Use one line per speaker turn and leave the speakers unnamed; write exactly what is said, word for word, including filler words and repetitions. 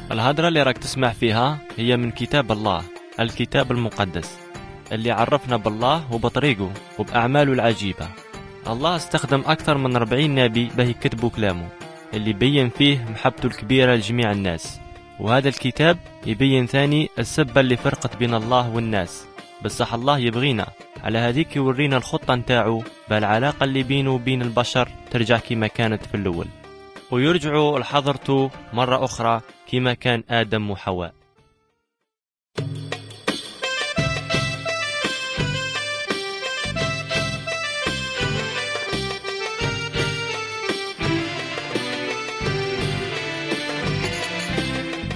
الهدرة اللي راك تسمع فيها هي من كتاب الله، الكتاب المقدس اللي عرفنا بالله وبطريقه وبأعماله العجيبة. الله استخدم أكثر من أربعين نبي به يكتبوا كلامه اللي بين فيه محبته الكبيرة لجميع الناس. وهذا الكتاب يبين ثاني السبة اللي فرقت بين الله والناس، بصح الله يبغينا على هذيك يورينا الخطة نتاعو بالعلاقة اللي بينه وبين البشر ترجع كما كانت في الأول، ويرجعوا لحضرته مرة أخرى كما كان آدم وحواء.